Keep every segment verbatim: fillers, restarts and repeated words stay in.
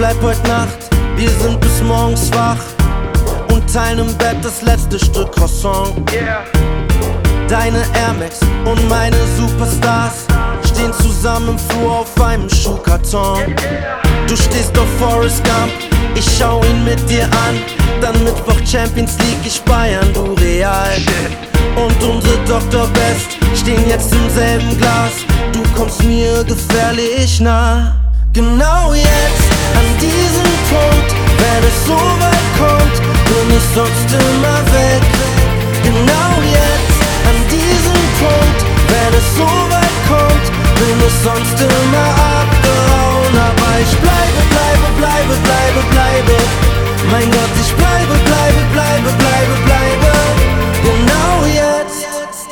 bleib heute Nacht, wir sind bis morgens wach und teilen im Bett das letzte Stück Croissant. Yeah. Deine Air Max und meine Superstars stehen zusammen im Flur auf einem Schuhkarton. Du stehst auf Forrest Gump, ich schau ihn mit dir an. Dann Mittwoch Champions League, ich Bayern, du Real. Und unsere Doktor Best stehen jetzt im selben Glas. Du kommst mir gefährlich nah. Genau jetzt, an diesem Punkt, wenn es so weit kommt, bin ich sonst immer weg. Genau jetzt, an diesem Punkt, wenn es so weit kommt, bin ich sonst immer abgehauen. Aber ich bleibe, bleibe, bleibe, bleibe, bleibe. Mein Gott, ich bleibe, bleibe, bleibe, bleibe, bleibe. Genau jetzt.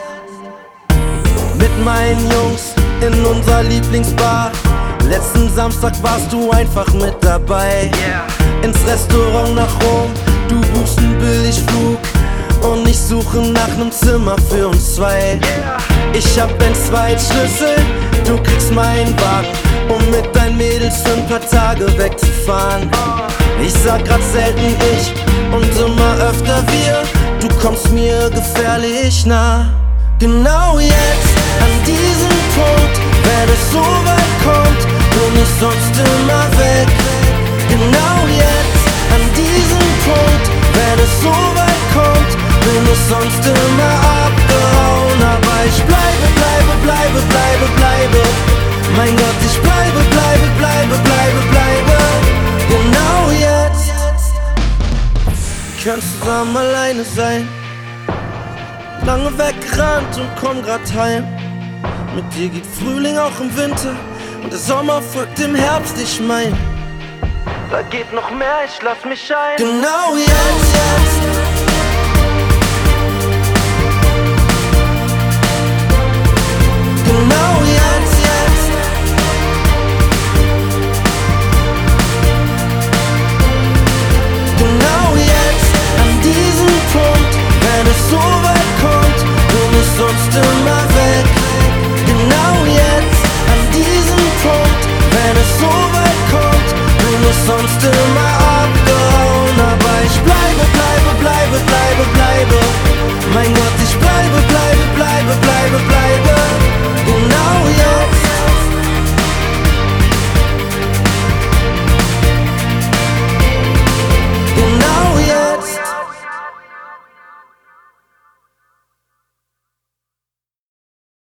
Mit meinen Jungs in unserer Lieblingsbar. Letzten Samstag warst du einfach mit dabei. Yeah. Ins Restaurant nach Rom, du buchst einen Billigflug und ich suche nach nem Zimmer für uns zwei. Yeah. Ich hab den Zweitschlüssel, du kriegst meinen Wagen, um mit deinen Mädels für ein paar Tage wegzufahren. Ich sag grad selten ich und immer öfter wir, du kommst mir gefährlich nah. Genau jetzt, an diesem Punkt, wenn es so weit kommt, bin ich sonst immer weg. Genau jetzt, an diesem Punkt, wenn es so weit kommt, bin ich sonst immer abgehauen. Aber ich bleibe, bleibe, bleibe, bleibe, bleibe. Mein Gott, ich bleibe, bleibe, bleibe, bleibe, bleibe. Genau jetzt. Wir können zusammen alleine sein. Lange weggerannt und komm grad heim. Mit dir geht Frühling auch im Winter und der Sommer folgt dem Herbst, ich mein. Da geht noch mehr, ich lass mich ein. Genau jetzt, jetzt.